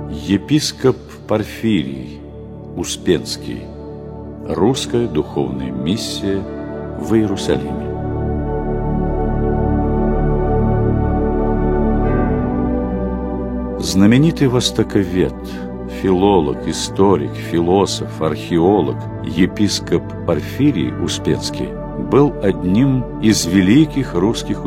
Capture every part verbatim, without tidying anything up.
Епископ Порфирий Успенский. Русская духовная миссия в Иерусалиме. Знаменитый востоковед, филолог, историк, философ, археолог, епископ Порфирий Успенский был одним из великих русских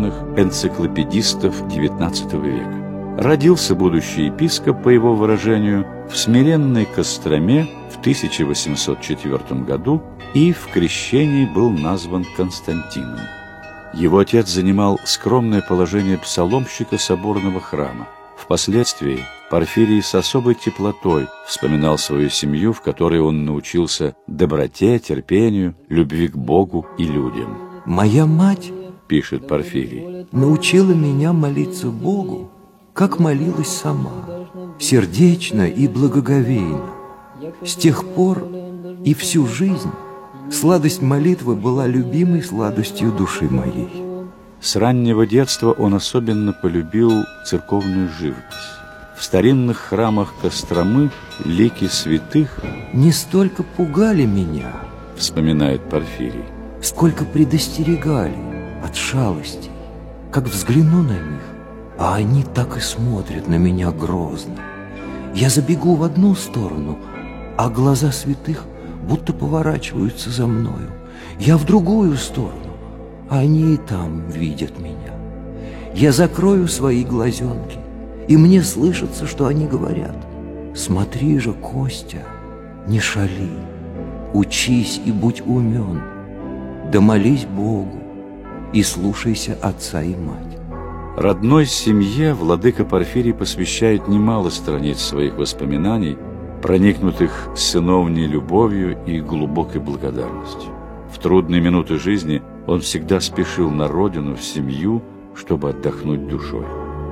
ученых-энциклопедистов девятнадцатого века. Родился будущий епископ, по его выражению, в смиренной Костроме в тысяча восемьсот четвёртом году и в крещении был назван Константином. Его отец занимал скромное положение псаломщика соборного храма. Впоследствии Порфирий с особой теплотой вспоминал свою семью, в которой он научился доброте, терпению, любви к Богу и людям. «Моя мать, — пишет Порфирий, — научила меня молиться Богу, как молилась сама, сердечно и благоговейно. С тех пор и всю жизнь сладость молитвы была любимой сладостью души моей». С раннего детства он особенно полюбил церковную живопись. В старинных храмах Костромы лики святых не столько пугали меня, вспоминает Порфирий, сколько предостерегали от шалостей. Как взгляну на них, а они так и смотрят на меня грозно. Я забегу в одну сторону, а глаза святых будто поворачиваются за мною. Я в другую сторону, а они и там видят меня. Я закрою свои глазенки, и мне слышится, что они говорят: «Смотри же, Костя, не шали, учись и будь умен, да молись Богу и слушайся отца и мать». Родной семье владыка Порфирий посвящает немало страниц своих воспоминаний, проникнутых сыновней любовью и глубокой благодарностью. В трудные минуты жизни он всегда спешил на родину, в семью, чтобы отдохнуть душой.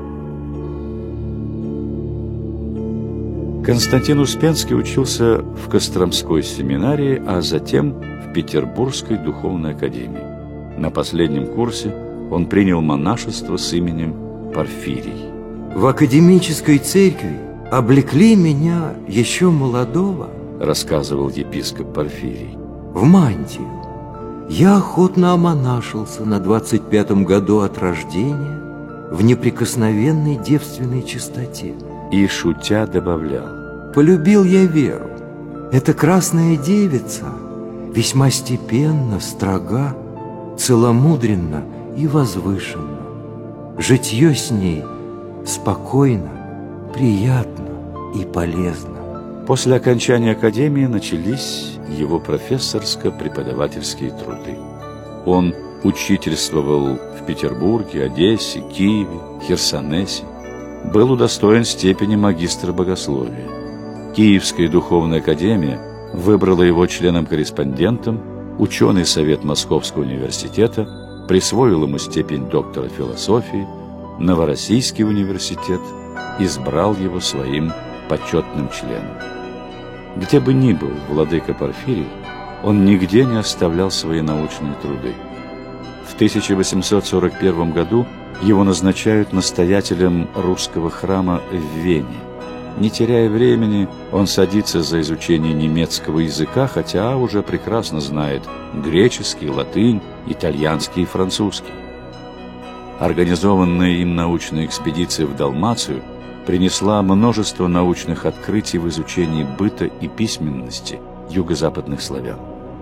Константин Успенский учился в Костромской семинарии, а затем в Петербургской духовной академии. На последнем курсе он принял монашество с именем Порфирий. В академической церкви облекли меня еще молодого, рассказывал епископ Порфирий, в мантию. Я охотно омонашился на двадцать пятом году от рождения в неприкосновенной девственной чистоте. И, шутя, добавлял: полюбил я веру. Эта красная девица весьма степенно, строга, целомудренна и возвышенно. Житье с ней спокойно, приятно и полезно. После окончания академии начались его профессорско-преподавательские труды. Он учительствовал в Петербурге, Одессе, Киеве, Херсонесе, был удостоен степени магистра богословия. Киевская духовная академия выбрала его членом-корреспондентом, ученый совет Московского университета присвоил ему степень доктора философии, Новороссийский университет избрал его своим почетным членом. Где бы ни был владыка Порфирий, он нигде не оставлял свои научные труды. В тысяча восемьсот сорок первом году его назначают настоятелем русского храма в Вене. Не теряя времени, он садится за изучение немецкого языка, хотя уже прекрасно знает греческий, латынь, итальянский и французский. Организованная им научная экспедиция в Далмацию принесла множество научных открытий в изучении быта и письменности юго-западных славян.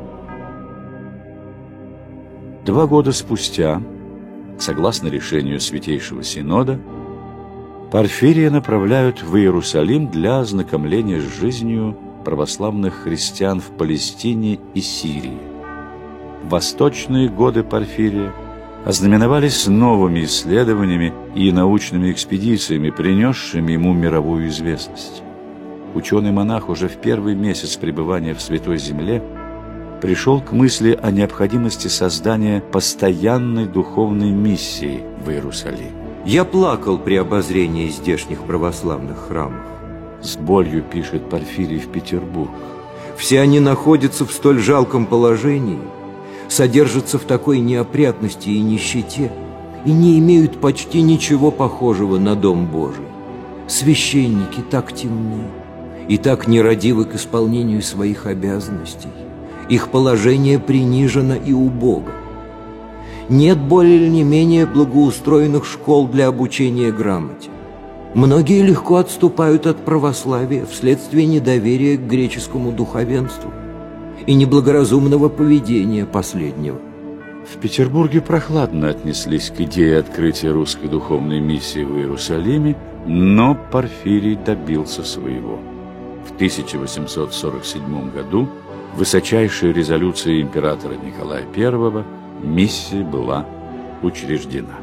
Два года спустя, согласно решению Святейшего Синода, Порфирия направляют в Иерусалим для ознакомления с жизнью православных христиан в Палестине и Сирии. Восточные годы Порфирия ознаменовались новыми исследованиями и научными экспедициями, принесшими ему мировую известность. Ученый-монах уже в первый месяц пребывания в Святой Земле пришел к мысли о необходимости создания постоянной духовной миссии в Иерусалиме. Я плакал при обозрении здешних православных храмов. С болью пишет Порфирий в Петербург. Все они находятся в столь жалком положении, содержатся в такой неопрятности и нищете и не имеют почти ничего похожего на Дом Божий. Священники так темны и так нерадивы к исполнению своих обязанностей. Их положение принижено и убого. Нет более или не менее благоустроенных школ для обучения грамоте. Многие легко отступают от православия вследствие недоверия к греческому духовенству и неблагоразумного поведения последнего. В Петербурге прохладно отнеслись к идее открытия русской духовной миссии в Иерусалиме, но Порфирий добился своего. В тысяча восемьсот сорок седьмом году высочайшей резолюцией императора Николая Первого миссия была учреждена.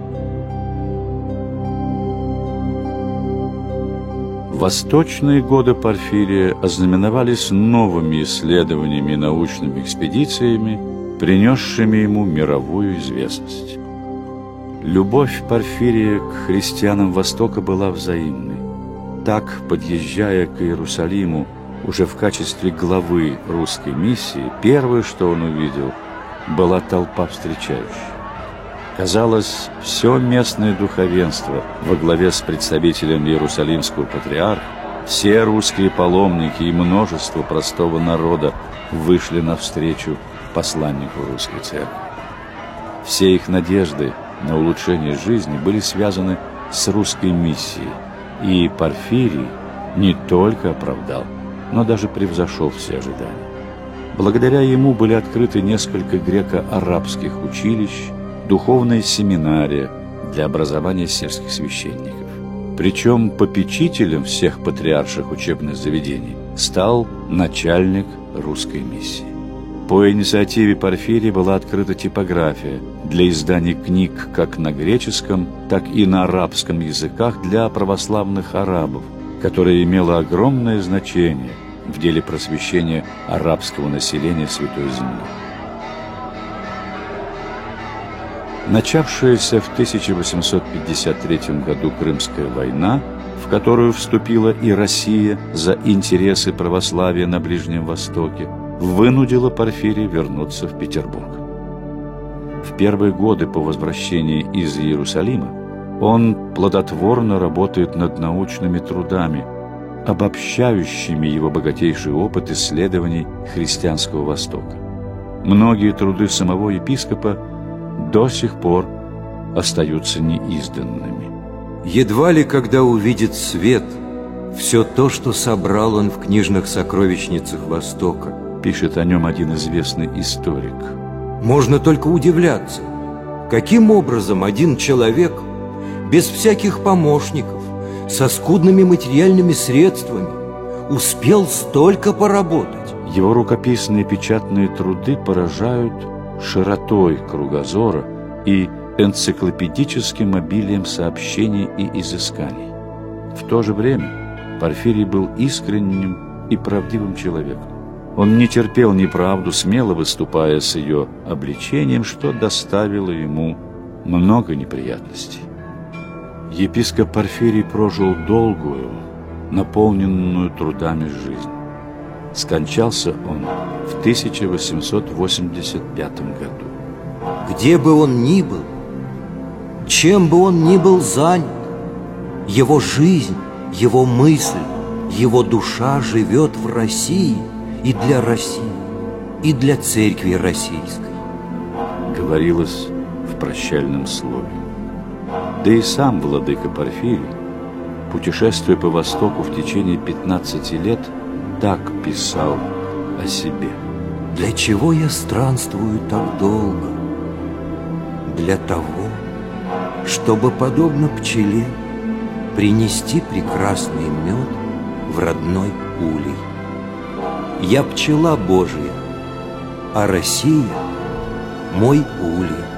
Восточные годы Порфирия ознаменовались новыми исследованиями и научными экспедициями, принесшими ему мировую известность. Любовь Порфирия к христианам Востока была взаимной. Так, подъезжая к Иерусалиму уже в качестве главы русской миссии, первое, что он увидел, была толпа встречающих. Казалось, все местное духовенство во главе с представителем Иерусалимского патриарха, все русские паломники и множество простого народа вышли навстречу посланнику русской церкви. Все их надежды на улучшение жизни были связаны с русской миссией, и Порфирий не только оправдал, но даже превзошел все ожидания. Благодаря ему были открыты несколько греко-арабских училищ, духовная семинария для образования сельских священников. Причем попечителем всех патриарших учебных заведений стал начальник русской миссии. По инициативе Порфирия была открыта типография для издания книг как на греческом, так и на арабском языках для православных арабов, которая имела огромное значение в деле просвещения арабского населения Святой Земли. Начавшаяся в тысяча восемьсот пятьдесят третьем году Крымская война, в которую вступила и Россия за интересы православия на Ближнем Востоке, вынудила Порфирия вернуться в Петербург. В первые годы по возвращении из Иерусалима он плодотворно работает над научными трудами, обобщающими его богатейший опыт исследований христианского Востока. Многие труды самого епископа до сих пор остаются неизданными. Едва ли когда увидит свет все то, что собрал он в книжных сокровищницах Востока, пишет о нем один известный историк. Можно только удивляться, каким образом один человек без всяких помощников, со скудными материальными средствами успел столько поработать. Его рукописные печатные труды поражают широтой кругозора и энциклопедическим обилием сообщений и изысканий. В то же время Порфирий был искренним и правдивым человеком. Он не терпел неправду, смело выступая с ее обличением, что доставило ему много неприятностей. Епископ Порфирий прожил долгую, наполненную трудами жизнь. Скончался он в тысяча восемьсот восемьдесят пятом году. Где бы он ни был, чем бы он ни был занят, его жизнь, его мысль, его душа живет в России и для России, и для церкви российской. Говорилось в прощальном слове. Да и сам владыка Порфирий, путешествуя по Востоку в течение пятнадцати лет, так писал о себе. Для чего я странствую так долго? Для того, чтобы, подобно пчеле, принести прекрасный мед в родной улей. Я пчела Божия, а Россия – мой улей.